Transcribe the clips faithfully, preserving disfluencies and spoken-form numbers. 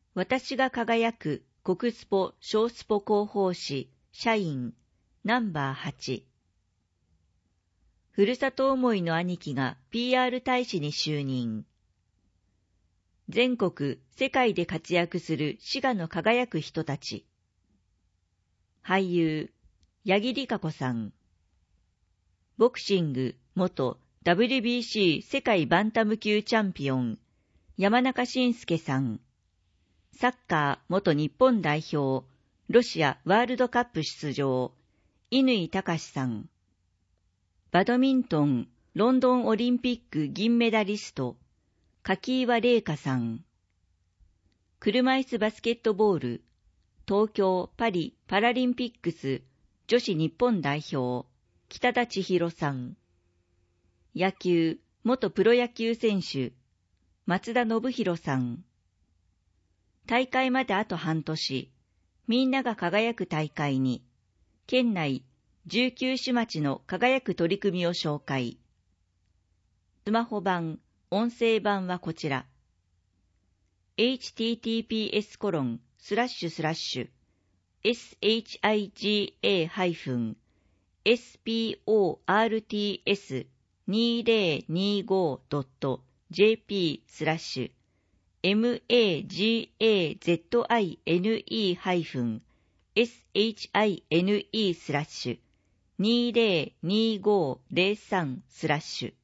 私が輝く国スポ小スポ広報誌社員ナンバーはち。ふるさと思いの兄貴が ピーアール 大使に就任。全国世界で活躍する滋賀の輝く人たち。俳優八木莉可子さん。ボクシング元 ダブリュービーシー 世界バンタム級チャンピオン山中伸介さん。サッカー元日本代表ロシアワールドカップ出場乾隆さん。バドミントンロンドンオリンピック銀メダリスト柿岩玲香さん。車椅子バスケットボール東京パリパラリンピックス女子日本代表北田千尋さん。野球元プロ野球選手松田信弘さん。大会まであと半年、みんなが輝く大会に、県内じゅうきゅう市町の輝く取り組みを紹介。スマホ版、音声版はこちら。エイチティーティーピーエスコロンスラッシュスラッシュエスエイチアイジーエーエスピーオーアールティーエスにせんにじゅうごドットジェーピースラッシュエムエージーエーゼットアイエヌイーハイフンエスエイチアイエヌイースラッシュにせんにじゅうごゼロさんスラッシュ。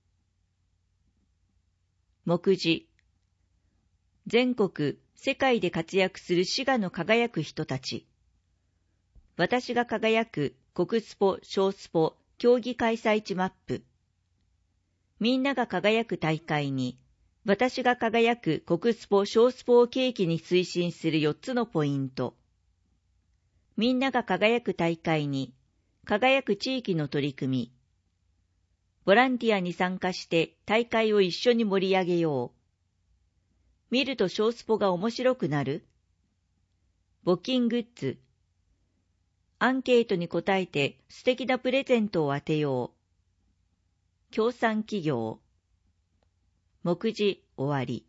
目次。全国世界で活躍する滋賀の輝く人たち。私が輝く国スポ小スポ競技開催地マップ。みんなが輝く大会に、私が輝く国スポ小スポを契機に推進するよっつのポイント。みんなが輝く大会に、輝く地域の取り組み。ボランティアに参加して大会を一緒に盛り上げよう。見ると小スポが面白くなる。募金グッズ。アンケートに答えて素敵なプレゼントを当てよう。協賛企業。目次終わり。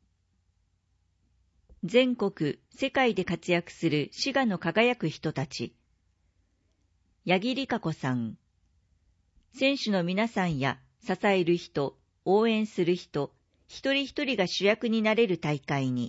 全国世界で活躍する滋賀の輝く人たち。八木莉可子さん。選手の皆さんや支える人、応援する人、一人一人が主役になれる大会に。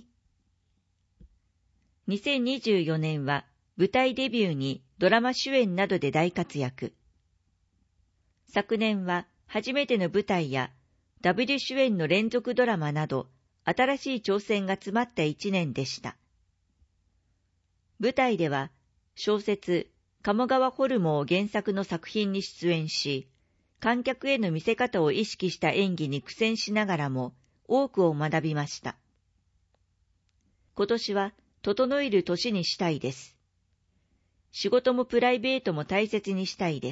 にせんにじゅうよねんは舞台デビューにドラマ主演などで大活躍。昨年は初めての舞台やダブル主演の連続ドラマなど新しい挑戦が詰まった一年でした。舞台では小説鴨川ホルモンを原作の作品に出演し、観客への見せ方を意識した演技に苦戦しながらも多くを学びました。今年は整える年にしたいです。仕事もプライベートも大切にしたいです。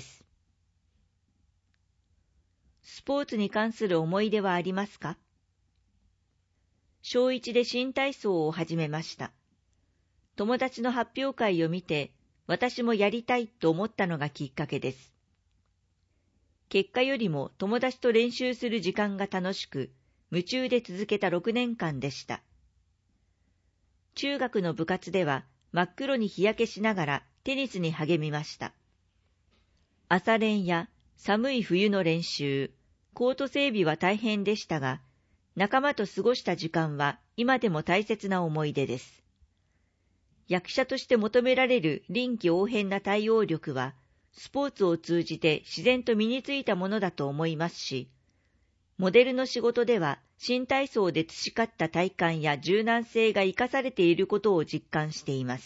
スポーツに関する思い出はありますか？小一で新体操を始めました。友達の発表会を見て、私もやりたいと思ったのがきっかけです。結果よりも友達と練習する時間が楽しく、夢中で続けたろくねんかんでした。中学の部活では真っ黒に日焼けしながらテニスに励みました。朝練や寒い冬の練習、コート整備は大変でしたが、仲間と過ごした時間は今でも大切な思い出です。役者として求められる臨機応変な対応力は、スポーツを通じて自然と身についたものだと思いますし、モデルの仕事では新体操で培った体幹や柔軟性が生かされていることを実感しています。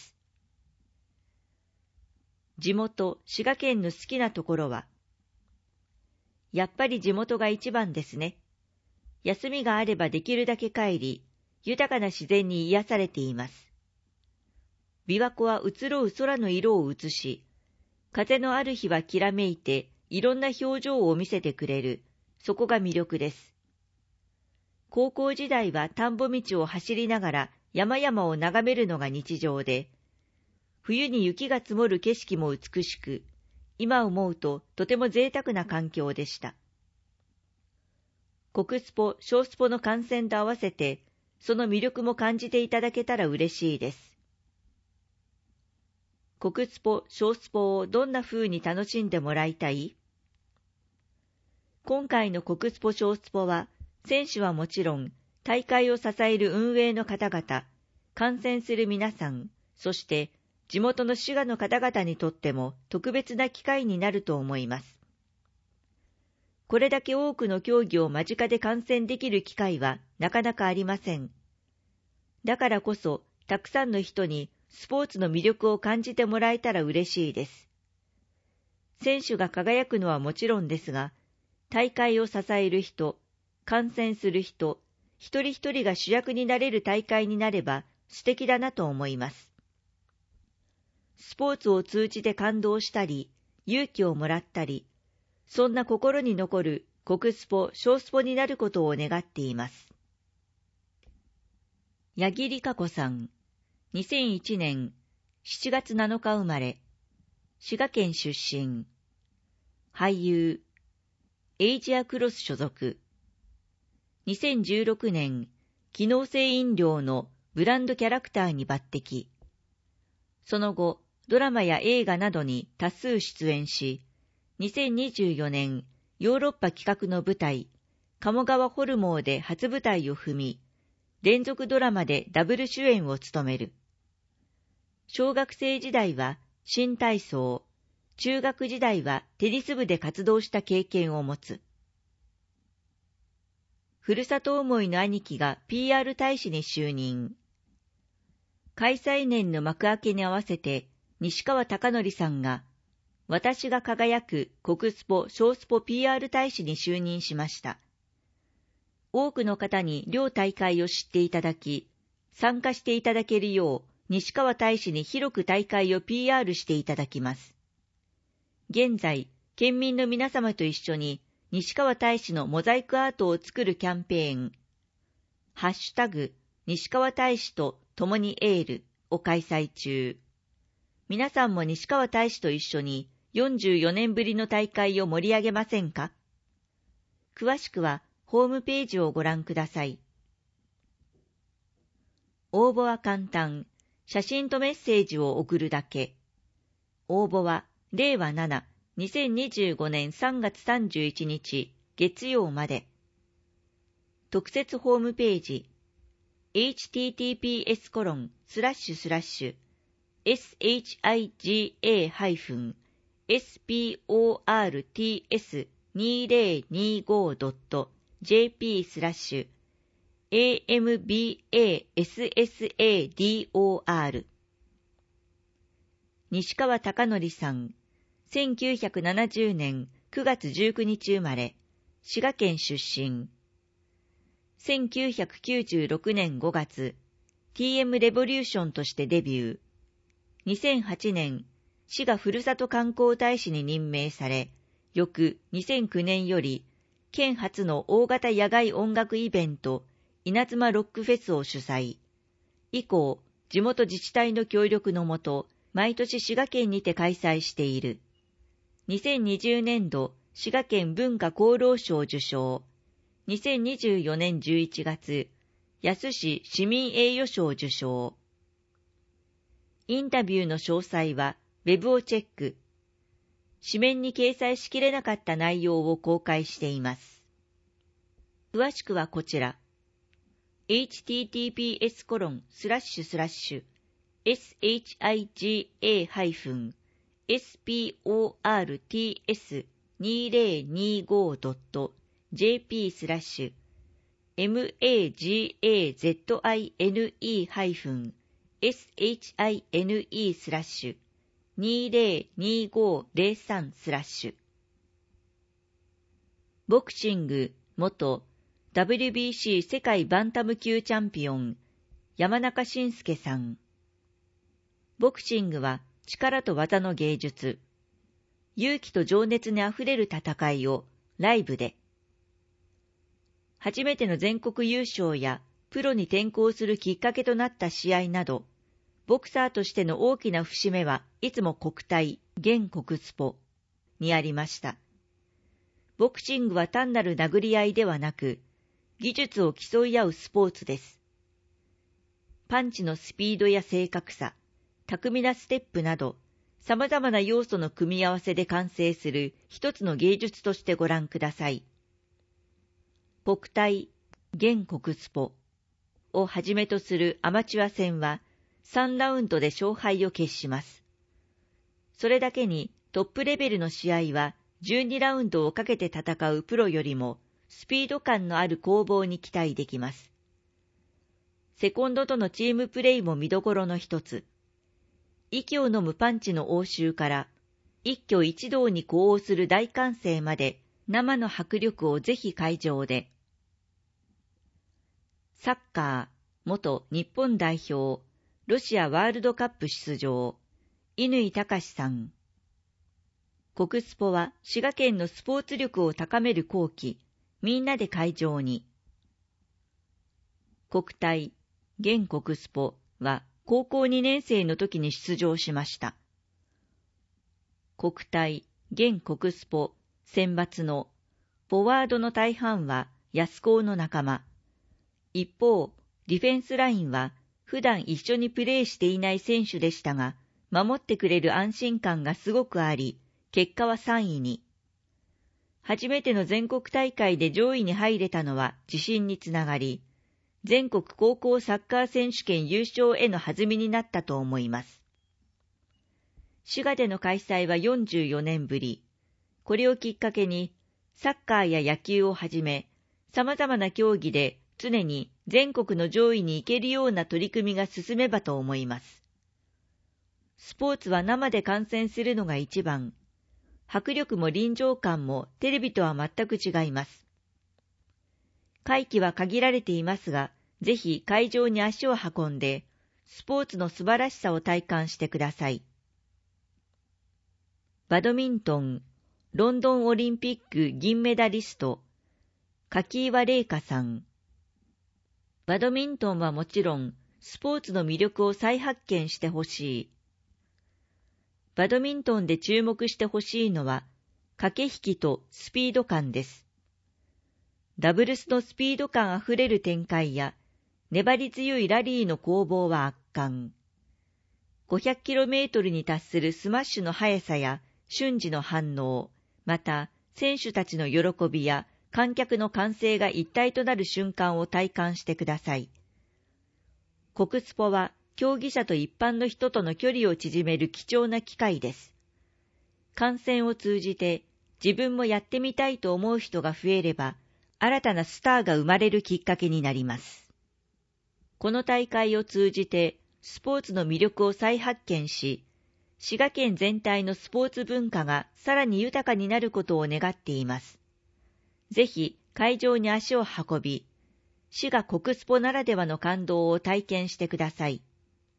地元、滋賀県の好きなところは、やっぱり地元が一番ですね。休みがあればできるだけ帰り、豊かな自然に癒されています。琵琶湖は移ろう空の色を映し、風のある日はきらめいていろんな表情を見せてくれる、そこが魅力です。高校時代は田んぼ道を走りながら山々を眺めるのが日常で、冬に雪が積もる景色も美しく、今思うととても贅沢な環境でした。国スポ、小スポの観戦と合わせて、 その魅力も感じていただけたら嬉しいです。国スポ、小スポをどんな風に楽しんでもらいたい？今回の国スポ小スポは、選手はもちろん、大会を支える運営の方々、観戦する皆さん、そして地元の滋賀の方々にとっても特別な機会になると思います。これだけ多くの競技を間近で観戦できる機会はなかなかありません。だからこそ、たくさんの人にスポーツの魅力を感じてもらえたら嬉しいです。選手が輝くのはもちろんですが、大会を支える人、観戦する人、一人一人が主役になれる大会になれば素敵だなと思います。スポーツを通じて感動したり、勇気をもらったり、そんな心に残る国スポ、小スポになることを願っています。八木里香子さん、にせんいちねんしちがつなのか生まれ、滋賀県出身、俳優、エイジアクロス所属、にせんじゅうろくねん機能性飲料のブランドキャラクターに抜擢。その後、ドラマや映画などに多数出演し、にせんにじゅうよねんヨーロッパ企画の舞台、鴨川ホルモーで初舞台を踏み、連続ドラマでダブル主演を務める。小学生時代は新体操、中学時代はテニス部で活動した経験を持つ。ふるさと思いの兄貴が ピーアール 大使に就任。開催年の幕開けに合わせて西川貴教さんが、私が輝く国スポ小スポ ピーアール 大使に就任しました。多くの方に両大会を知っていただき、参加していただけるよう西川大使に広く大会を ピーアール していただきます。現在、県民の皆様と一緒に西川大使のモザイクアートを作るキャンペーン、ハッシュタグ西川大使と共にエールを開催中。皆さんも西川大使と一緒によんじゅうよねんぶりの大会を盛り上げませんか？詳しくはホームページをご覧ください。応募は簡単。写真とメッセージを送るだけ。応募はれいわなな、にせんにじゅうごねんさんがつさんじゅういちにち月曜まで。特設ホームページ エイチティーティーピーエスコロンスラッシュスラッシュエスエイチアイジーエーハイフンエスピーオーアールティーエスにせんにじゅうごドットジェーピースラッシュエーエムビーエーエスエスエーディーオーアール 西川貴教さん、せんきゅうひゃくななじゅうねんくがつじゅうくにち生まれ、滋賀県出身。せんきゅうひゃくきゅうじゅうろくねんごがつ、ティーエム レボリューションとしてデビュー。にせんはちねん、滋賀ふるさと観光大使に任命され、翌にせんきゅうねんより、県初の大型野外音楽イベント、稲妻ロックフェスを主催。以降、地元自治体の協力のもと、毎年滋賀県にて開催している。にせんにじゅうねんど、滋賀県文化功労賞受賞。にせんにじゅうよねんじゅういちがつ、野洲市市民栄誉賞受賞。インタビューの詳細は、ウェブをチェック。紙面に掲載しきれなかった内容を公開しています。詳しくはこちら。エイチティーティーピーエスコロンスラッシュスラッシュエスエイチアイジーエーハイフンエスピーオーアールティーエスにせんにじゅうごドットジェーピースラッシュエムエージーエーゼットアイエヌイーハイフンエスエイチアイエヌイースラッシュにせんにじゅうごゼロさんスラッシュボクシング元 ダブリュービーシー 世界バンタム級チャンピオン山中伸介さん。ボクシングは力と技の芸術、勇気と情熱にあふれる戦いをライブで。初めての全国優勝やプロに転向するきっかけとなった試合など、ボクサーとしての大きな節目はいつも国体、現国スポにありました。ボクシングは単なる殴り合いではなく、技術を競い合うスポーツです。 パンチのスピードや正確さ、巧みなステップなど、様々な要素の組み合わせで完成する一つの芸術としてご覧ください。国体、現国スポをはじめとするアマチュア戦はさんラウンドで勝敗を決します。それだけにトップレベルの試合はじゅうにラウンドをかけて戦うプロよりもスピード感のある攻防に期待できます。セコンドとのチームプレイも見どころの一つ。息を飲むパンチの応酬から一挙一動に呼応する大歓声まで生の迫力をぜひ会場で。サッカー、元日本代表、ロシアワールドカップ出場、乾隆さん。国スポは滋賀県のスポーツ力を高める好機、みんなで会場に。国体、現国スポは高校にねん生の時に出場しました。国体、現国スポ選抜のフォワードの大半は安高の仲間。一方、ディフェンスラインは普段一緒にプレーしていない選手でしたが、守ってくれる安心感がすごくあり、結果はさんいに。初めての全国大会で上位に入れたのは自信につながり、全国高校サッカー選手権優勝への弾みになったと思います。滋賀での開催はよんじゅうよねんぶり。これをきっかけに、サッカーや野球をはじめ、様々な競技で常に全国の上位に行けるような取り組みが進めばと思います。スポーツは生で観戦するのが一番。迫力も臨場感もテレビとは全く違います。会期は限られていますが、ぜひ会場に足を運んで、スポーツの素晴らしさを体感してください。バドミントン、ロンドンオリンピック銀メダリスト、柿岩玲香さん。バドミントンはもちろん、スポーツの魅力を再発見してほしい。バドミントンで注目してほしいのは、駆け引きとスピード感です。ダブルスのスピード感あふれる展開や、粘り強いラリーの攻防は圧巻。ごひゃくキロメートル に達するスマッシュの速さや瞬時の反応、また選手たちの喜びや観客の歓声が一体となる瞬間を体感してください。国スポは競技者と一般の人との距離を縮める貴重な機会です。観戦を通じて自分もやってみたいと思う人が増えれば、新たなスターが生まれるきっかけになります。この大会を通じてスポーツの魅力を再発見し、滋賀県全体のスポーツ文化がさらに豊かになることを願っています。ぜひ会場に足を運び、滋賀国スポならではの感動を体験してください。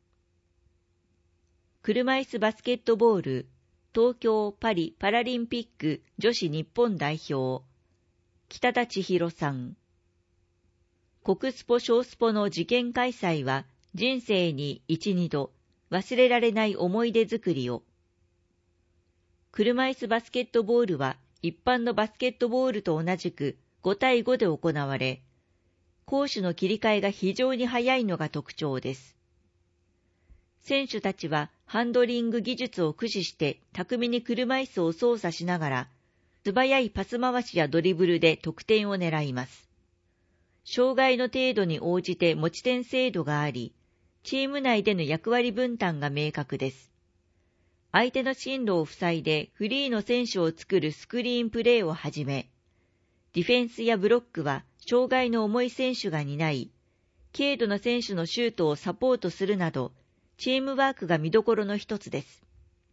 車椅子バスケットボール、東京パリパラリンピック女子日本代表、北田千尋さん。国スポ小スポの次元開催は人生に一、二度忘れられない思い出作りを。車椅子バスケットボールは一般のバスケットボールと同じくごたいごで行われ、攻守の切り替えが非常に早いのが特徴です。選手たちはハンドリング技術を駆使して巧みに車椅子を操作しながら、素早いパス回しやドリブルで得点を狙います。障害の程度に応じて持ち点制度があり、チーム内での役割分担が明確です。相手の進路を塞いでフリーの選手を作るスクリーンプレーをはじめ、ディフェンスやブロックは障害の重い選手が担い、軽度な選手のシュートをサポートするなど、チームワークが見どころの一つです。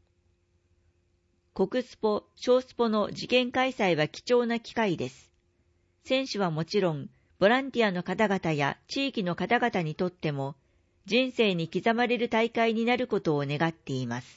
国スポ、小スポの次元開催は貴重な機会です。選手はもちろん、ボランティアの方々や地域の方々にとっても、人生に刻まれる大会になることを願っています。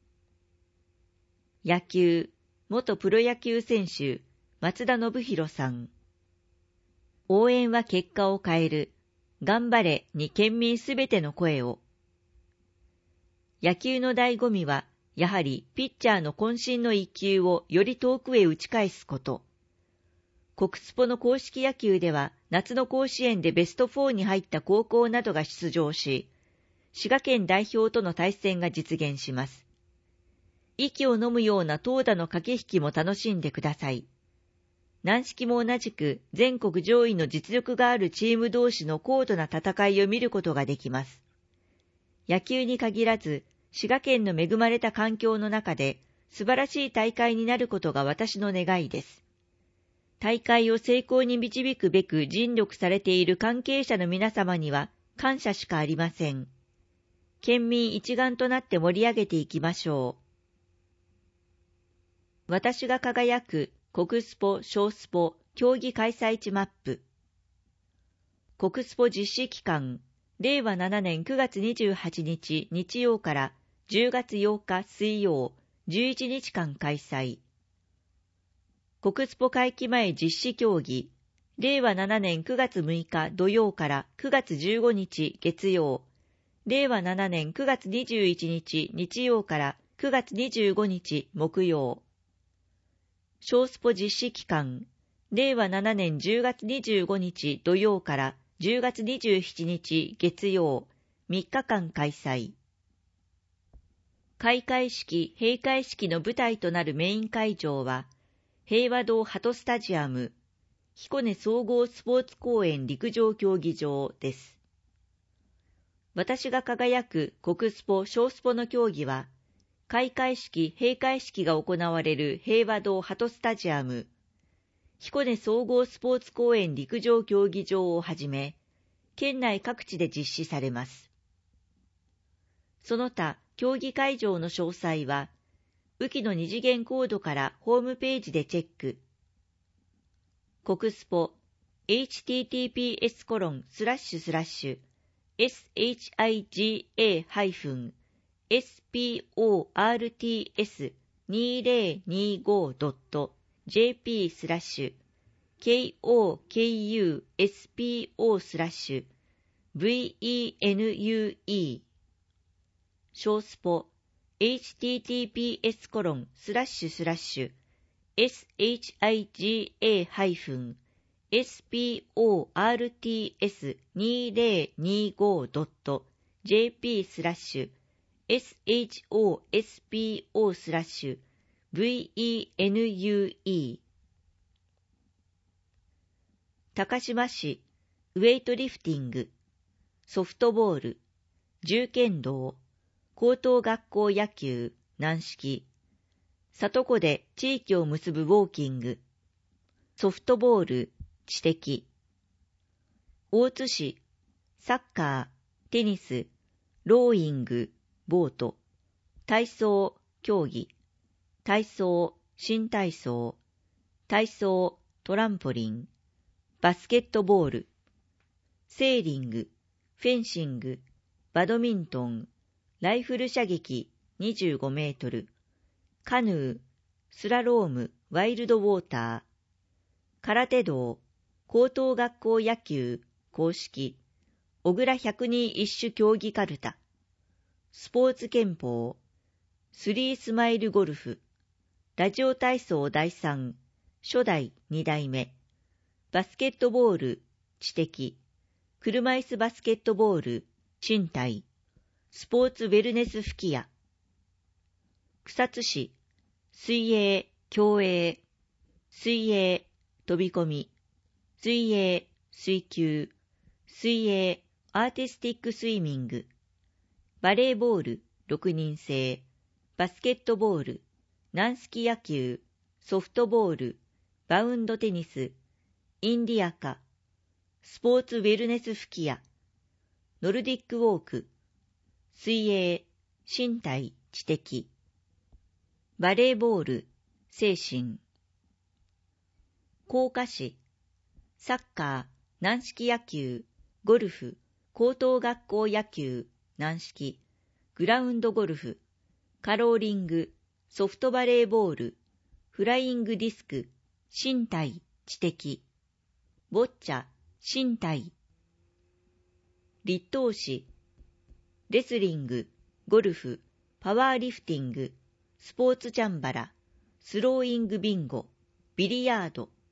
野球、元プロ野球選手、松田信弘さん。応援は結果を変える。頑張れに県民すべての声を。野球の醍醐味は、やはりピッチャーの渾身の一球をより遠くへ打ち返すこと。 国スポの硬式野球では夏の甲子園でベストフォーに入った高校などが出場し、滋賀県代表との対戦が実現します。息を飲むような投打の駆け引きも楽しんでください。軟式も同じく全国上位の実力があるチーム同士の高度な戦いを見ることができます。野球に限らず、滋賀県の恵まれた環境の中で素晴らしい大会になることが私の願いです。大会を成功に導くべく尽力されている関係者の皆様には感謝しかありません。県民一丸となって盛り上げていきましょう。私が輝く国スポ小スポ競技開催地マップ。国スポ実施期間、れいわななねんくがつにじゅうはちにち日曜からじゅうがつようか水曜、じゅういちにちかん開催。国スポ会期前実施競技、れいわななねんくがつむいか土曜からくがつじゅうごにち月曜、れいわななねんくがつにじゅういちにち日曜からくがつにじゅうごにち木曜。小スポ実施期間、れいわななねんじゅうがつにじゅうごにち土曜からじゅうがつにじゅうしちにち月曜、みっかかん開催。開会式、閉会式の舞台となるメイン会場は、平和堂ハトスタジアム、彦根総合スポーツ公園陸上競技場です。私が輝く国スポ小スポの競技は、開会式、閉会式が行われる平和堂ハトスタジアム、彦根総合スポーツ公園陸上競技場をはじめ、県内各地で実施されます。その他、競技会場の詳細は、ウキの二次元コードからホームページでチェック。国スポ エイチティーティーピーエスコロンスラッシュスラッシュエスエイチアイジエーハイフンエスピーオーアールティーエスにせんにじゅうごドットジェーピースラッシュケーオーケーユーエスピーオースラッシュブイイーエヌユーイー小スポ エイチティーティーピーエスコロンスラッシュスラッシュエスエイチアイジエーハイフンエスピーオーアールティーエスにせんにじゅうごドットジェーピースラッシュエスエイチオーエスピーオースラッシュブイイーエヌユーイー高島市ウェイトリフティングソフトボール銃剣道高等学校野球軟式里子で地域を結ぶウォーキングソフトボール知的大津市サッカーテニスローイングボート体操競技体操新体操体操トランポリンバスケットボールセーリングフェンシングバドミントンライフル射撃にじゅうごメートルカヌースラロームワイルドウォーター空手道高等学校野球公式小倉百人一首競技かるたスポーツ憲法スリースマイルゴルフラジオ体操だいさん初代に代目バスケットボール知的車椅子バスケットボール身体スポーツウェルネス吹き矢草津市水泳競泳水泳飛び込み水泳水球水泳アーティスティックスイミングバレーボールろくにん制バスケットボール軟式野球ソフトボールバウンドテニスインディアカスポーツウェルネス吹き矢ノルディックウォーク水泳身体知的バレーボール精神甲賀市サッカー軟式野球ゴルフ高等学校野球軟式グラウンドゴルフカローリングソフトバレーボールフライングディスク身体知的ボッチャ身体立東市レスリングゴルフパワーリフティングスポーツチャンバラスローイングビンゴビリヤード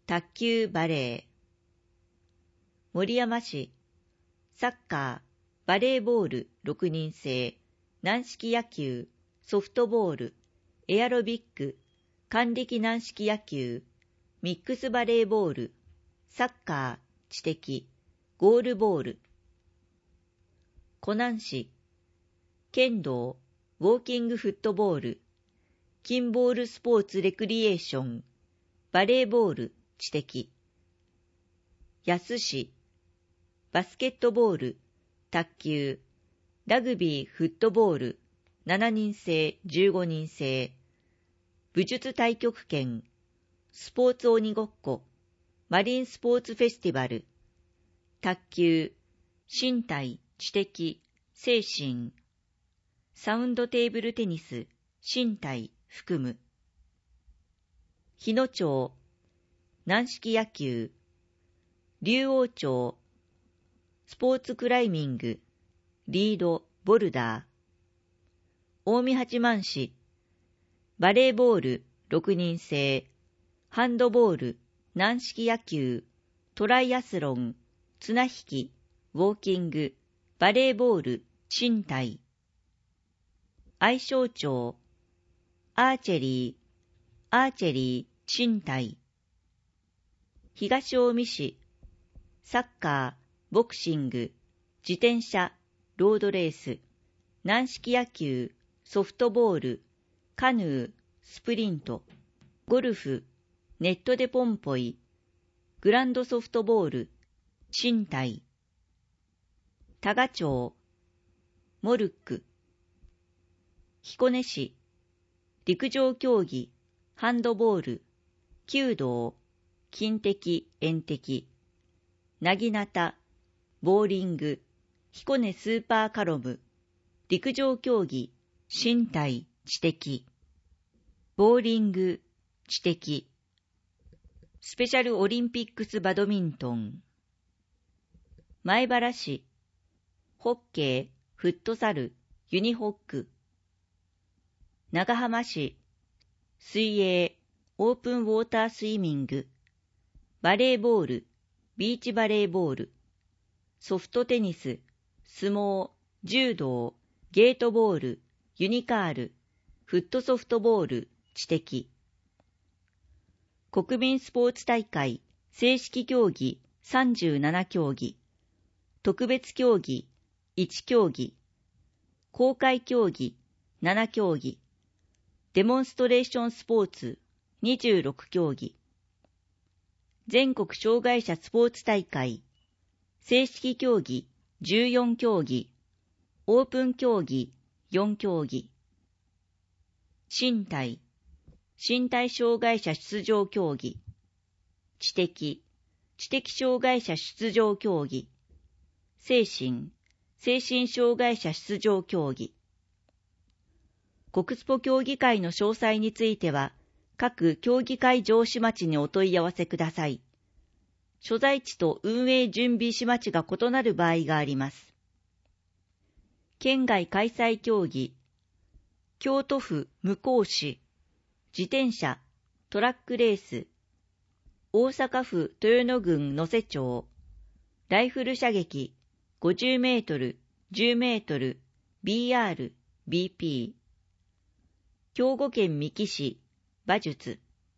卓球バレー。守山市、サッカー、バレーボールろくにん制、軟式野球、ソフトボール、エアロビック、管力軟式野球、ミックスバレーボール、サッカー、知的、ゴールボール。湖南市、剣道、ウォーキングフットボール、キンボールスポーツレクリエーション、バレーボール、知的。安市、バスケットボール、卓球、ラグビーフットボール、しちにん制、じゅうごにん制、武術太極拳、スポーツ鬼ごっこ、マリンスポーツフェスティバル、卓球、身体、知的、精神、サウンドテーブルテニス、身体、含む。日野町、軟式野球、竜王町、スポーツクライミング、リード、ボルダー。近江八幡市、バレーボールろくにん制、ハンドボール、軟式野球、トライアスロン、綱引き、ウォーキング、バレーボール、身体。愛荘町、アーチェリー、アーチェリー、身体。東近江市、サッカー、ボクシング、自転車、ロードレース、軟式野球、ソフトボール、カヌー、スプリント、ゴルフ、ネットでポンポイ、グランドソフトボール、身体。多賀町、モルック。彦根市、陸上競技、ハンドボール、弓道、近的、遠的、なぎなた、ボーリング、彦根スーパーカロム、陸上競技、身体、知的、ボーリング、知的、スペシャルオリンピックスバドミントン。米原市、ホッケー、フットサル、ユニホック。長浜市、水泳、オープンウォータースイミング、バレーボール、ビーチバレーボール、ソフトテニス、相撲、柔道、ゲートボール、ユニカール、フットソフトボール、知的。国民スポーツ大会、正式競技さんじゅうなな競技、特別競技いち競技、公開競技なな競技、デモンストレーションスポーツにじゅうろく競技、全国障害者スポーツ大会、正式競技じゅうよん競技、オープン競技よん競技、身体、身体障害者出場競技、知的、知的障害者出場競技、精神、精神障害者出場競技。国スポ協議会の詳細については、各協議会上市町にお問い合わせください。所在地と運営準備市町が異なる場合があります。県外開催競技、京都府向日市、自転車、トラックレース、大阪府豊野郡能勢町、ライフル射撃、ごじゅうメートル、じゅうメートル、ビーアール、ビーピー、兵庫県三木市、馬術。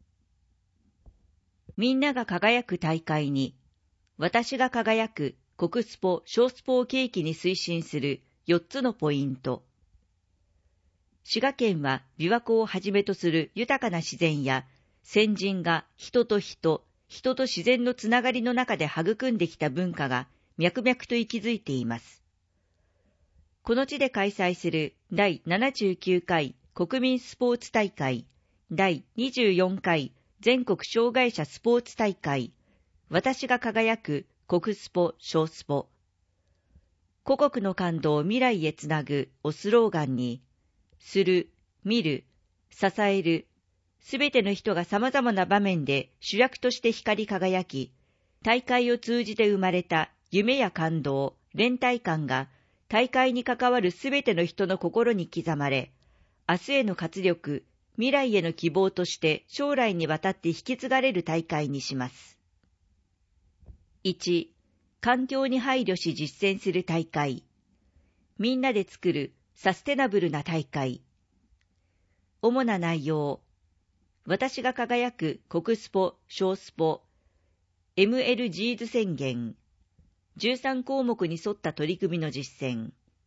みんなが輝く大会に、私が輝く国スポ小スポを契機に推進するよっつのポイント。滋賀県は琵琶湖をはじめとする豊かな自然や先人が人と人、人と自然のつながりの中で育んできた文化が脈々と息づいています。この地で開催するだいななじゅうきゅう回国民スポーツ大会、だいにじゅうよん回全国障害者スポーツ大会、私が輝く国スポ小スポ。故国の感動を未来へつなぐをスローガンに、する、見る、支える、すべての人が様々な場面で主役として光り輝き、大会を通じて生まれた夢や感動、連帯感が大会に関わるすべての人の心に刻まれ、明日への活力、 未来への希望として将来にわたって引き継がれる大会にします。いち、環境に配慮し実践する大会。みんなで作るサステナブルな大会。主な内容。私が輝く国スポ、小スポ、エムエルジーズ 宣言。じゅうさん項目に沿った取り組みの実践。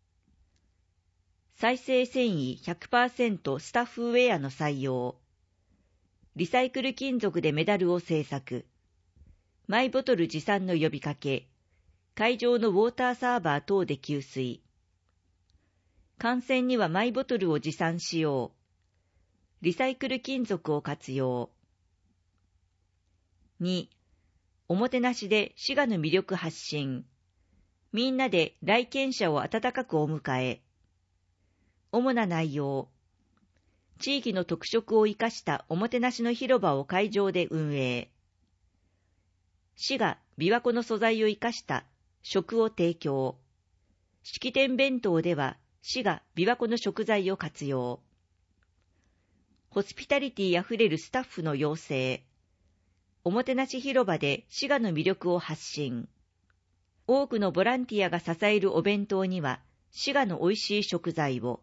再生繊維 ひゃくパーセント スタッフウェアの採用。リサイクル金属でメダルを製作。マイボトル持参の呼びかけ。会場のウォーターサーバー等で給水。観戦にはマイボトルを持参しよう。リサイクル金属を活用。に、おもてなしで滋賀の魅力発信。みんなで来県者を温かくお迎え。主な内容。地域の特色を生かしたおもてなしの広場を会場で運営。滋賀、琵琶湖の素材を生かした食を提供。式典弁当では滋賀、琵琶湖の食材を活用。ホスピタリティあふれるスタッフの養成。おもてなし広場で滋賀の魅力を発信。多くのボランティアが支えるお弁当には滋賀の美味しい食材を。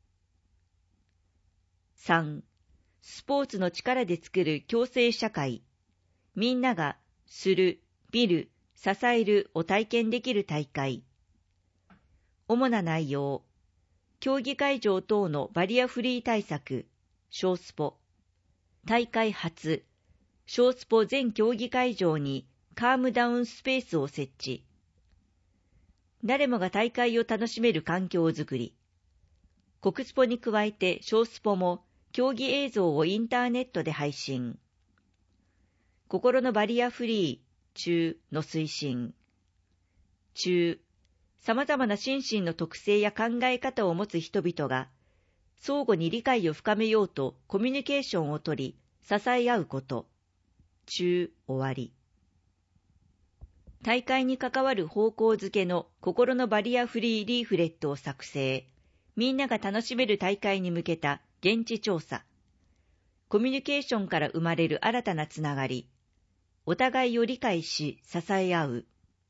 さん. スポーツの力で作る共生社会。みんながする、見る、支えるを体験できる大会。主な内容。競技会場等のバリアフリー対策。小スポ。大会初。小スポ全競技会場にカームダウンスペースを設置。誰もが大会を楽しめる環境づくり。国スポに加えて小スポも競技映像をインターネットで配信。心のバリアフリー、中の推進。中、様々な心身の特性や考え方を持つ人々が、相互に理解を深めようとコミュニケーションをとり、支え合うこと。中、終わり。大会に関わる方向づけの心のバリアフリーリーフレットを作成。みんなが楽しめる大会に向けた現地調査。コミュニケーションから生まれる新たなつながり。お互いを理解し支え合う。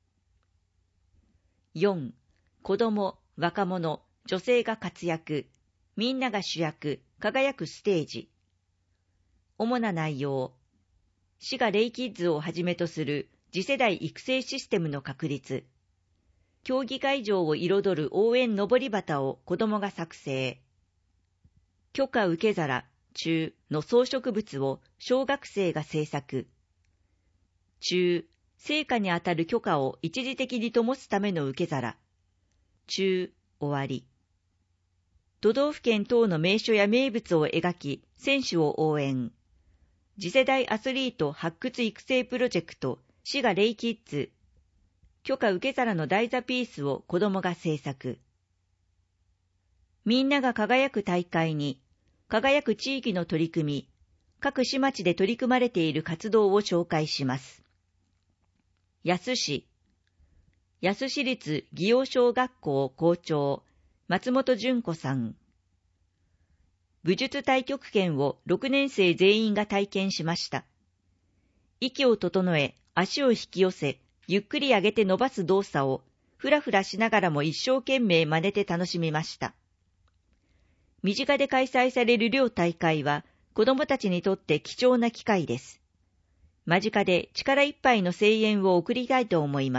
よん. 子ども、若者、女性が活躍。みんなが主役、輝くステージ。主な内容。滋賀レイキッズをはじめとする次世代育成システムの確立。競技会場を彩る応援のぼり旗を子どもが作成。許可受け皿、中の装飾物を小学生が制作。中、成果にあたる許可を一時的に灯すための受け皿。中、終わり。都道府県等の名所や名物を描き、選手を応援。次世代アスリート発掘育成プロジェクト、滋賀レイキッズ。許可受け皿の台座ピースを子どもが制作。みんなが輝く大会に、輝く地域の取り組み、各市町で取り組まれている活動を紹介します。野洲市。野洲市立祇園小学校校長、松本純子さん。武術太極拳をろくねん生全員が体験しました。息を整え、足を引き寄せ、ゆっくり上げて伸ばす動作を、ふらふらしながらも一生懸命真似て楽しみました。身近で開催される両大会は、子どもたちにとって貴重な機会です。間近で力いっぱいの声援を送りたいと思います。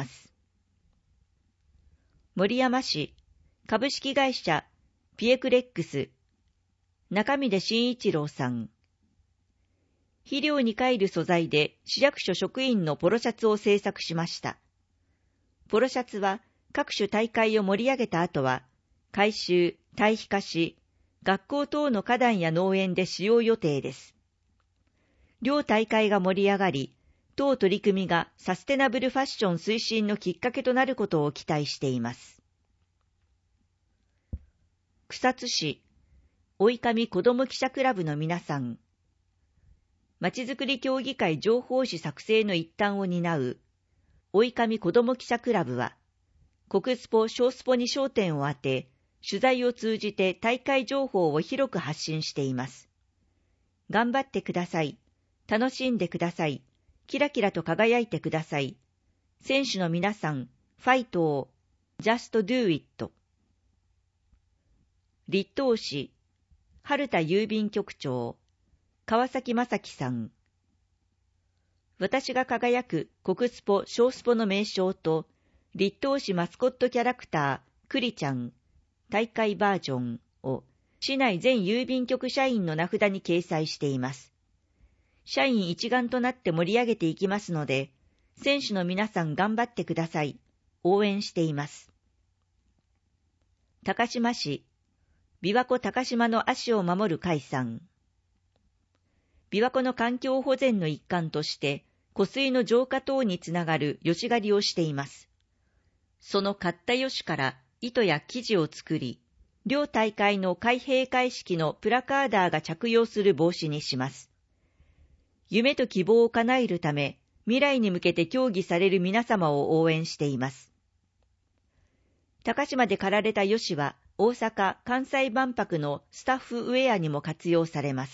森山市、株式会社ピエクレックス、中見慎一郎さん。肥料に還る素材で市役所職員のポロシャツを制作しました。ポロシャツは各種大会を盛り上げた後は、回収、堆肥化し、学校等の花壇や農園で使用予定です。両大会が盛り上がり、当取り組みがサステナブルファッション推進のきっかけとなることを期待しています。草津市、おいかみ子ども記者クラブの皆さん。まちづくり協議会情報誌作成の一端を担う、おいかみ子ども記者クラブは、国スポ、小スポに焦点を当て、取材を通じて大会情報を広く発信しています。 頑張ってください。楽しんでください。キラキラと輝いてください。選手の皆さん、ファイトを。Just do it。立東市、春田郵便局長、川崎正樹さん。私が輝く国スポ小スポの名称と、立東市マスコットキャラクター、クリちゃん、大会バージョンを、市内全郵便局社員の名札に掲載しています。社員一丸となって盛り上げていきますので、選手の皆さん頑張ってください。応援しています。高島市、琵琶湖高島の足を守る会さん。琵琶湖の環境保全の一環として、湖水の浄化等につながるヨシ狩りをしています。その刈ったヨシから糸や生地を作り、両大会の開閉会式のプラカーダーが着用する帽子にします。夢と希望を叶えるため、未来に向けて競技される皆様を応援しています。高島で刈られたヨシは、大阪・関西万博のスタッフウェアにも活用されます。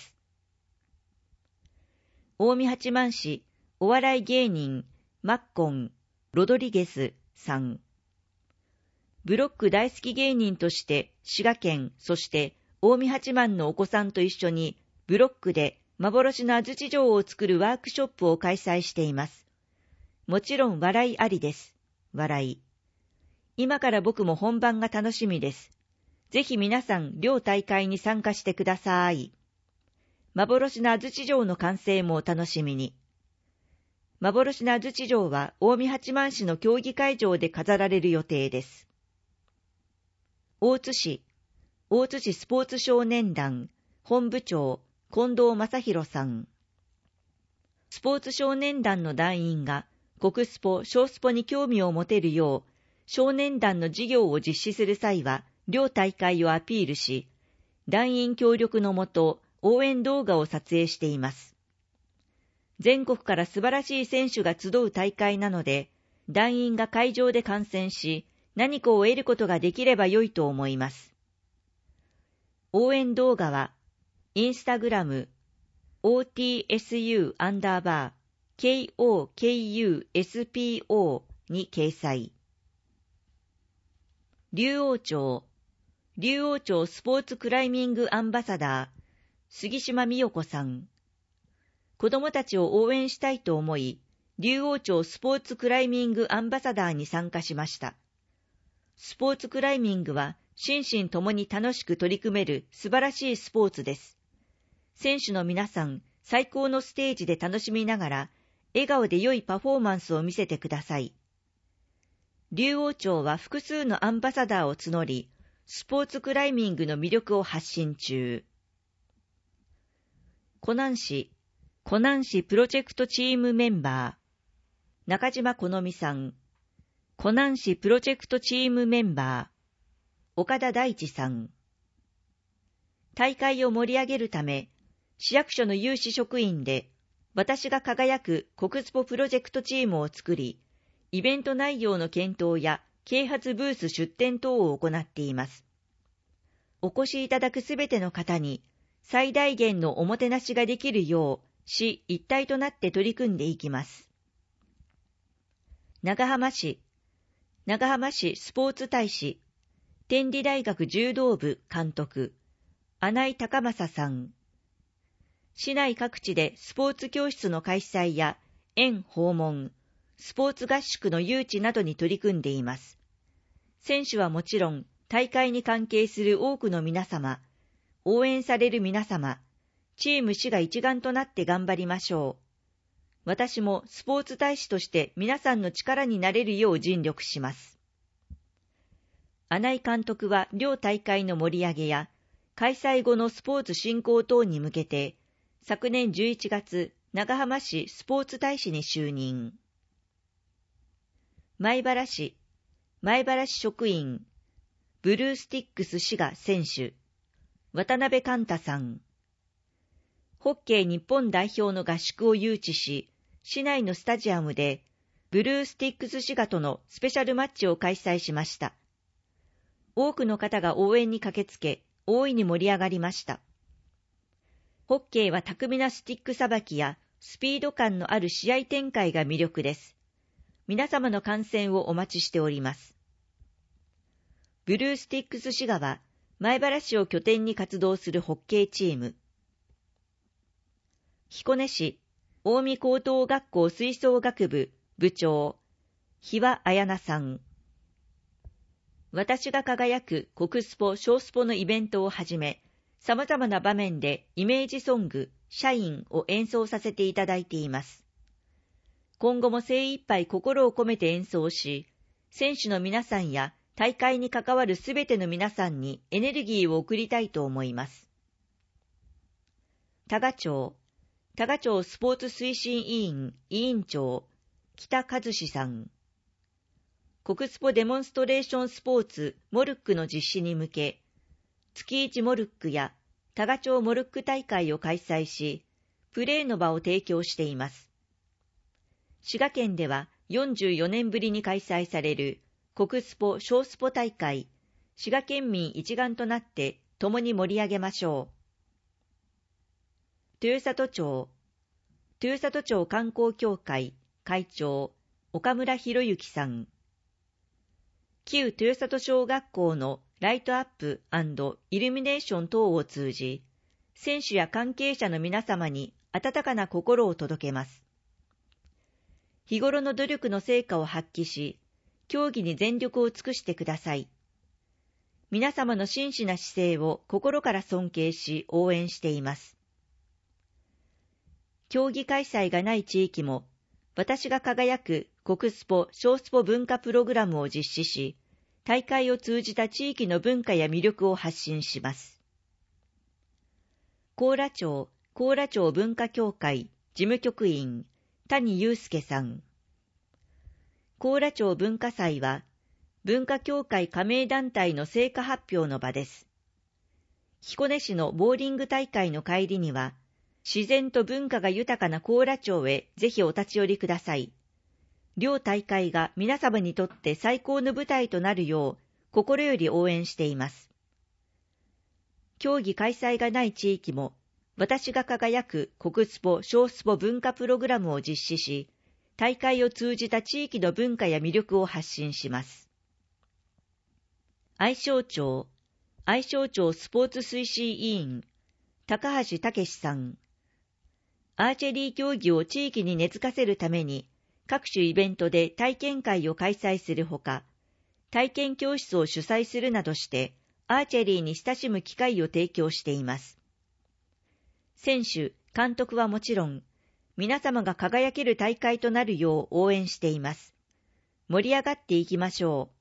近江八幡市、お笑い芸人、マッコン、ロドリゲスさん。ブロック大好き芸人として、滋賀県、そして近江八幡のお子さんと一緒に、ブロックで幻の安土城を作るワークショップを開催しています。もちろん笑いありです。笑い。今から僕も本番が楽しみです。ぜひ皆さん両大会に参加してください。幻の安土城の完成もお楽しみに。幻の安土城は近江八幡市の競技会場で飾られる予定です。大津市、大津市スポーツ少年団、本部長、近藤正弘さん。スポーツ少年団の団員が国スポ、小スポに興味を持てるよう、少年団の事業を実施する際は、両大会をアピールし、団員協力のもと、応援動画を撮影しています。全国から素晴らしい選手が集う大会なので、団員が会場で観戦し、何かを得ることができれば良いと思います。応援動画は、インスタグラム、オーティーエスユー アンダーバー、ケーオーケーユーエスピーオー に掲載。竜王町、竜王町スポーツクライミングアンバサダー、杉島美代子さん。子供たちを応援したいと思い、竜王町スポーツクライミングアンバサダーに参加しました。スポーツクライミングは心身ともに楽しく取り組める素晴らしいスポーツです。選手の皆さん、最高のステージで楽しみながら、笑顔で良いパフォーマンスを見せてください。竜王町は複数のアンバサダーを募り、スポーツクライミングの魅力を発信中。湖南市、湖南市プロジェクトチームメンバー、中島好美さん。湖南市プロジェクトチームメンバー、岡田大地さん。大会を盛り上げるため、市役所の有志職員で、私が輝く国スポプロジェクトチームを作り、イベント内容の検討や啓発ブース出展等を行っています。お越しいただくすべての方に、最大限のおもてなしができるよう、市一体となって取り組んでいきます。長浜市、長浜市スポーツ大使、天理大学柔道部監督、穴井隆正さん。市内各地でスポーツ教室の開催や園訪問、スポーツ合宿の誘致などに取り組んでいます。選手はもちろん、大会に関係する多くの皆様、応援される皆様、チーム市が一丸となって頑張りましょう。私もスポーツ大使として皆さんの力になれるよう尽力します。穴井監督は両大会の盛り上げや、開催後のスポーツ振興等に向けて、昨年じゅういちがつ、長浜市スポーツ大使に就任。米原市、米原市職員、ブルースティックス滋賀選手、渡辺寛太さん。ホッケー日本代表の合宿を誘致し、市内のスタジアムで、ブルースティックス滋賀とのスペシャルマッチを開催しました。多くの方が応援に駆けつけ、大いに盛り上がりました。 ホッケーは巧みなスティックさばきやスピード感のある試合展開が魅力です。皆様の観戦をお待ちしております。ブルースティックス滋賀は、前原市を拠点に活動するホッケーチーム。彦根市、近江高等学校吹奏楽部部長、日和彩奈さん。私が輝く国スポ小スポのイベントをはじめ、様々な場面でイメージソング、社員を演奏させていただいています。今後も精一杯心を込めて演奏し、選手の皆さんや大会に関わるすべての皆さんにエネルギーを送りたいと思います。多賀町、多賀町スポーツ推進委員委員長、北和志さん。国スポデモンストレーションスポーツモルックの実施に向け、月一モルックや多賀町モルック大会を開催し、プレーの場を提供しています。滋賀県ではよんじゅうよねんぶりに開催される国スポ小スポ大会、滋賀県民一丸となって共に盛り上げましょう。豊里町、豊里町観光協会会長、岡村博之さん。旧豊里小学校のライトアップ&イルミネーション等を通じ、選手や関係者の皆様に温かな心を届けます。日頃の努力の成果を発揮し、競技に全力を尽くしてください。皆様の真摯な姿勢を心から尊敬し応援しています。競技開催がない地域も、私が輝く国スポ小スポ文化プログラムを実施し、大会を通じた地域の文化や魅力を発信します。高良町、高良町文化協会事務局員、谷祐介さん。高良町文化祭は、文化協会加盟団体の成果発表の場です。彦根市のボーリング大会の帰りには、自然と文化が豊かな高良町へぜひお立ち寄りください。両大会が皆様にとって最高の舞台となるよう心より応援しています。競技開催がない地域も、私が輝く国スポ小スポ文化プログラムを実施し、大会を通じた地域の文化や魅力を発信します。愛荘町、愛荘町スポーツ推進委員、高橋武さん。アーチェリー競技を地域に根付かせるために、各種イベントで体験会を開催するほか、体験教室を主催するなどして、アーチェリーに親しむ機会を提供しています。選手、監督はもちろん、皆様が輝ける大会となるよう応援しています。盛り上がっていきましょう。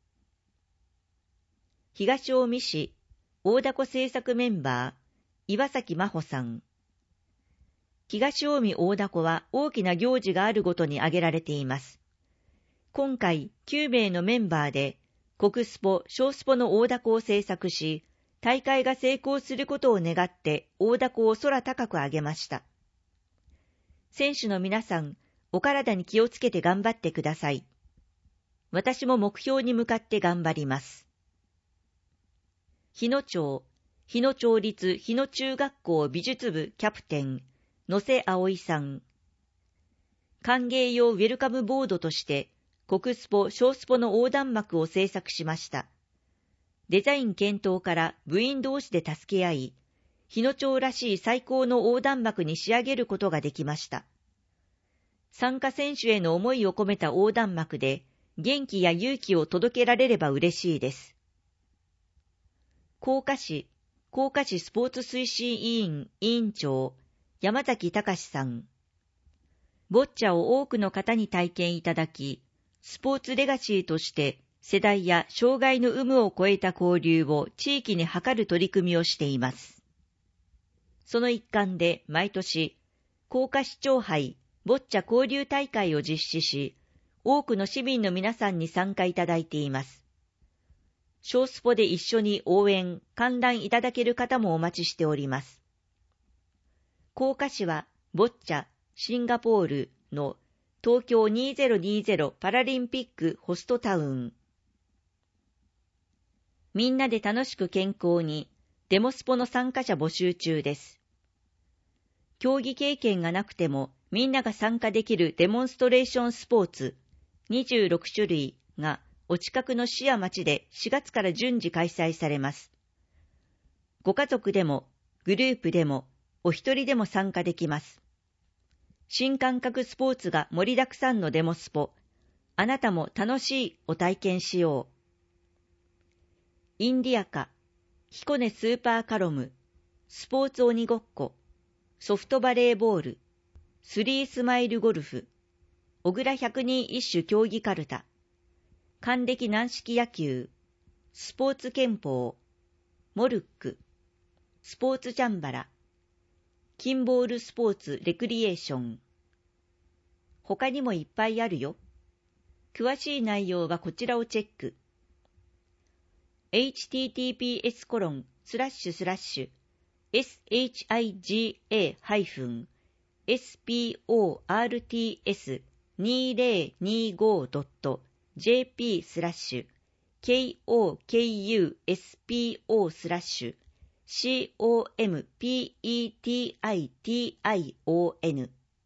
東近江市、大凧製作メンバー、岩崎真帆さん。東近江大凧は大きな行事があるごとに挙げられています。今回きゅうめいのメンバーで国スポ小スポの大凧を制作し、大会が成功することを願って大凧を空高く上げました。選手の皆さん、お体に気をつけて頑張ってください。私も目標に向かって頑張ります。日野町、日野町立日野中学校美術部キャプテン、野瀬葵さん。歓迎用ウェルカムボードとして国スポ小スポの横断幕を制作しました。デザイン検討から部員同士で助け合い、日野町らしい最高の横断幕に仕上げることができました。参加選手への思いを込めた横断幕で元気や勇気を届けられれば嬉しいです。甲賀市、甲賀市スポーツ推進委員委員長、山崎隆さん。ボッチャを多くの方に体験いただき、スポーツレガシーとして世代や障害の有無を超えた交流を地域に図る取り組みをしています。その一環で毎年、甲賀市長杯ボッチャ交流大会を実施し、多くの市民の皆さんに参加いただいています。小スポで一緒に応援、観覧いただける方もお待ちしております。甲賀市はボッチャシンガポールの東京にせんにじゅうパラリンピックホストタウン。みんなで楽しく健康にデモスポの参加者募集中です。 競技経験がなくてもみんなが参加できるデモンストレーションスポーツにじゅうろくしゅるいがお近くの市や町でしがつから順次開催されます。ご家族でもグループでもお一人でも参加できます。新感覚スポーツが盛りだくさんのデモスポ、あなたも楽しいお体験しよう。インディアカ、彦根スーパーカロム、スポーツ鬼ごっこ、ソフトバレーボール、スリースマイルゴルフ、小倉百人一首競技カルタ、還暦軟式野球、スポーツ憲法、モルック、スポーツジャンバラ、キンボールスポーツレクリエーション。他にもいっぱいあるよ。詳しい内容はこちらをチェック。エイチティーティーピーエスコロンスラッシュスラッシュエスエイチアイジーエーエスピーオーアールティーエスにせんにじゅうごドットジェーピースラッシュケーオーケーユーエスピーオースラッシュシーオーエムピーイーティーアイティーアイオーエヌ。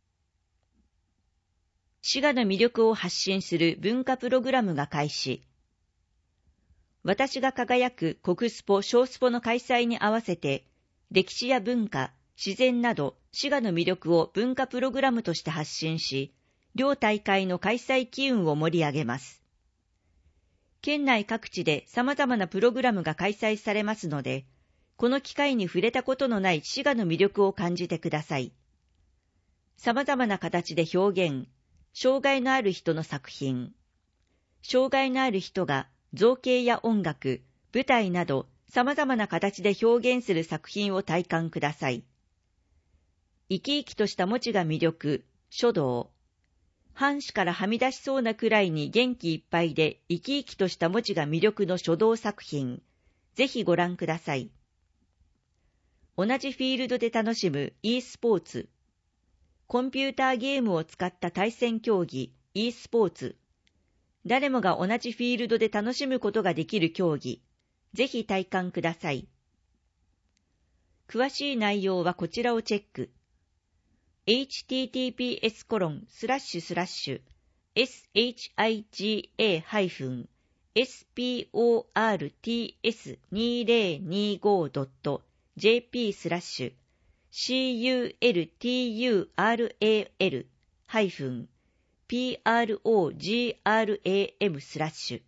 滋賀の魅力を発信する文化プログラムが開始。私が輝く国スポ・小スポの開催に合わせて、歴史や文化、自然など滋賀の魅力を文化プログラムとして発信し、両大会の開催機運を盛り上げます。県内各地で様々なプログラムが開催されますので、この機会に触れたことのない滋賀の魅力を感じてください。様々な形で表現、障害のある人の作品、障害のある人が造形や音楽、舞台など様々な形で表現する作品を体感ください。生き生きとした文字が魅力、書道。半紙からはみ出しそうなくらいに元気いっぱいで生き生きとした文字が魅力の書道作品。ぜひご覧ください。同じフィールドで楽しむ e スポーツ。コンピューターゲームを使った対戦競技 e スポーツ。誰もが同じフィールドで楽しむことができる競技。ぜひ体感ください。詳しい内容はこちらをチェック。エイチティーティーピーエスコロンスラッシュスラッシュエスエイチアイジーエーエスピーオーアールティーエスにせんにじゅうごドットジェーピースラッシュシーユーエルティーユーアールエーエルハイフンピーアールオージーアールエーエムスラッシュ。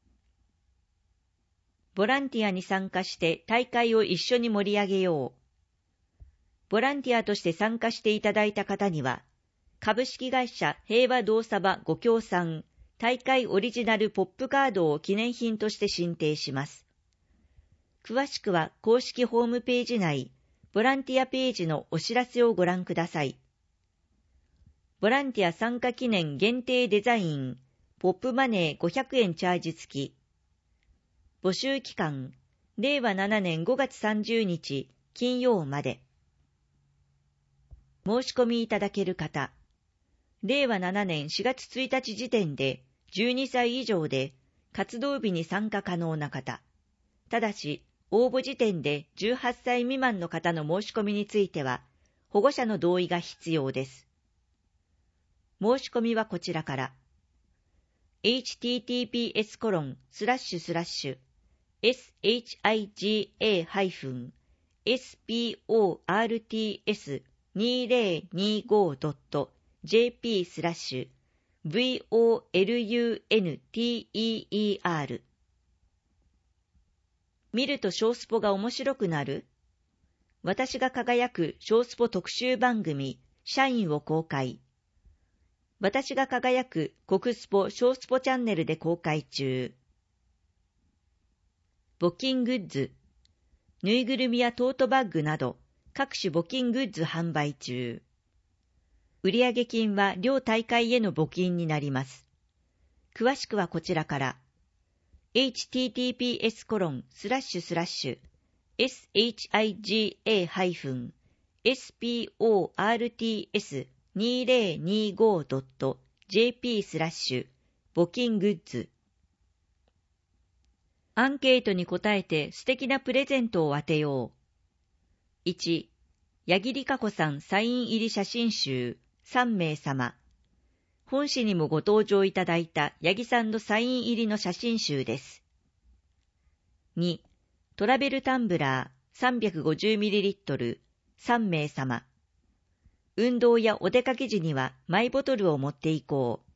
ボランティアに参加して大会を一緒に盛り上げよう。ボランティアとして参加していただいた方には、株式会社平和動作場ご協賛大会オリジナルポップカードを記念品として進呈します。詳しくは公式ホームページ内、ボランティアページのお知らせをご覧ください。ボランティア参加記念限定デザイン、ポップマネーごひゃくえんチャージ付き。募集期間、れいわななねんごがつさんじゅうにち金曜まで。申し込みいただける方、れいわななねんしがつついたち時点でじゅうにさい以上で活動日に参加可能な方、ただし応募時点でじゅうはっさい未満の方の申し込みについては保護者の同意が必要です。申し込みはこちらから。エイチティーティーピーエスコロンスラッシュスラッシュエスエイチアイジーエーエスピーオーアールティーエスにせんにじゅうごドットジェーピースラッシュブイオーエルユーエヌティーイーイーアール。見ると小スポが面白くなる？私が輝く小スポ特集番組、社員を公開。私が輝く国スポ小スポチャンネルで公開中。募金グッズ、ぬいぐるみやトートバッグなど各種募金グッズ販売中。売上金は両大会への募金になります。詳しくはこちらから。エイチティーティーピーエスコロンスラッシュスラッシュエスエイチアイジーエーエスピーオーアールティーエスにせんにじゅうごドットジェーピースラッシュ募金グッズ。アンケートに答えて素敵なプレゼントを当てよう。いち、 矢切佳子さんサイン入り写真集さんめいさま。本誌にもご登場いただいた八木さんのサイン入りの写真集です。に. トラベルタンブラー さんびゃくごじゅうミリリットル さんめいさま。運動やお出かけ時にはマイボトルを持っていこう。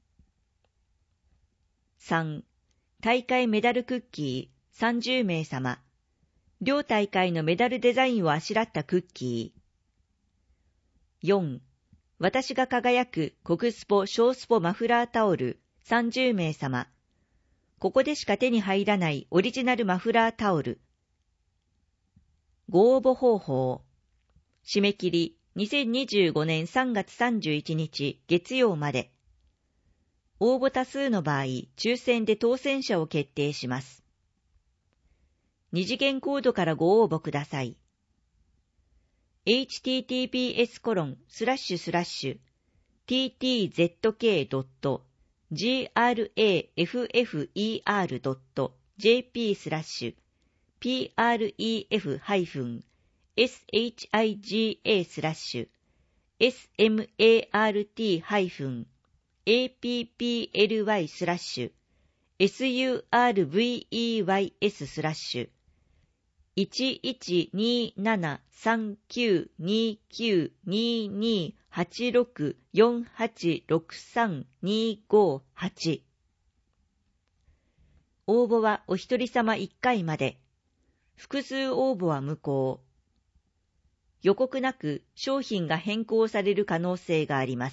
さん. 大会メダルクッキーさんじゅうめいさま。両大会のメダルデザインをあしらったクッキー。よん. 私が輝く国スポ小スポマフラータオルさんじゅうめいさま。ここでしか手に入らないオリジナルマフラータオル。ご応募方法。締め切りにせんにじゅうごねんさんがつさんじゅういちにち月曜まで。応募多数の場合、抽選で当選者を決定します。二次元コードからご応募ください。エイチティーティーピーエスコロンスラッシュスラッシュティーティーゼットケードットジーアールエーエフエフイーアールドットジェーピースラッシュピーアールイーエフハイフンエスエイチアイジーエースラッシュエスエムエーアールティーハイフンエーピーピーエルワイスラッシュエスユーアールブイイーワイエススラッシュいちいちにななさんきゅうにきゅうににはちろくよんはちろくさんにごはち。応募はお一人様いっかいまで。複数応募は無効。予告なく商品が変更される可能性があります。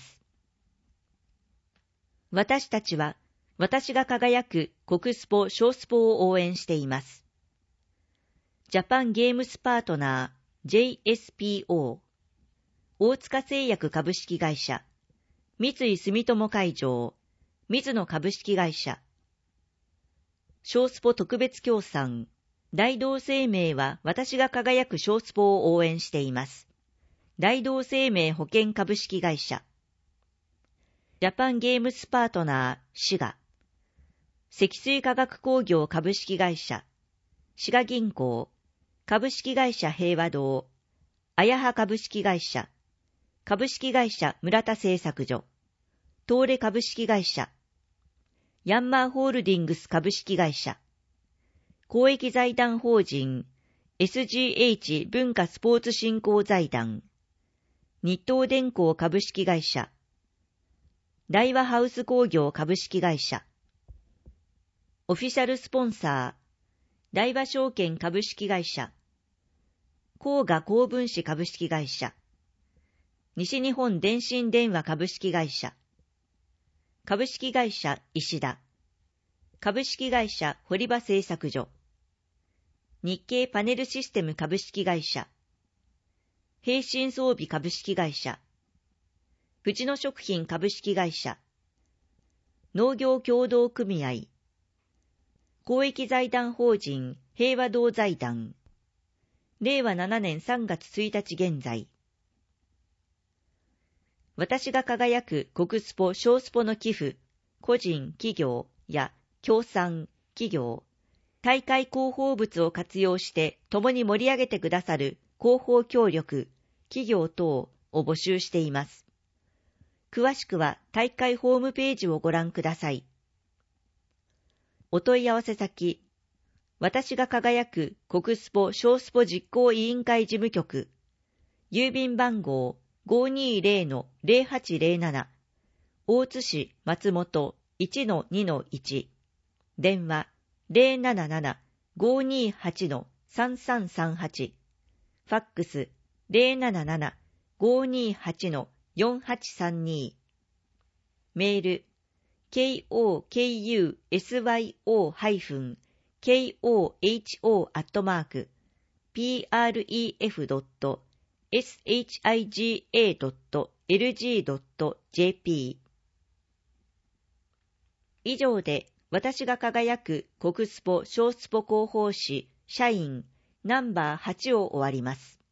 私たちは、私が輝く国スポ小スポを応援しています。ジャパンゲームスパートナー ジェイエスピーオー、大塚製薬株式会社、三井住友海上、水野株式会社、小スポ特別協賛、大同生命は私が輝く小スポを応援しています。大同生命保険株式会社、ジャパンゲームスパートナー滋賀、積水化学工業株式会社、滋賀銀行、株式会社平和堂、あやは株式会社、株式会社村田製作所、東レ株式会社、ヤンマーホールディングス株式会社、公益財団法人 エスジーエイチ 文化スポーツ振興財団、日東電工株式会社、大和ハウス工業株式会社、オフィシャルスポンサー、大和証券株式会社、工賀高分子株式会社、西日本電信電話株式会社、株式会社石田、株式会社堀場製作所、日経パネルシステム株式会社、平身装備株式会社、藤野食品株式会社、農業協同組合、公益財団法人平和堂財団、れいわななねんさんがつついたち現在。私が輝く国スポ小スポの寄付、個人、企業や協賛、企業、大会広報物を活用して共に盛り上げてくださる広報協力、企業等を募集しています。詳しくは大会ホームページをご覧ください。お問い合わせ先、私が輝く国スポ小スポ実行委員会事務局、郵便番号 ごーにーぜろのぜろはちぜろなな、大津市松本 いちのにのいち、電話 ゼロなななな ごーにーはち さんさんさんはち、ファックス ゼロなななな ごーにーはち よんはちさんに、メール ケーオーケーユーエスワイオーケーオーエイチオー アットマーク ピーアールイーエフドットエスエイチアイジーエードットエルジードットジェーピー。 以上で私が輝く国スポ小スポ広報誌社員ナンバーはちを終わります。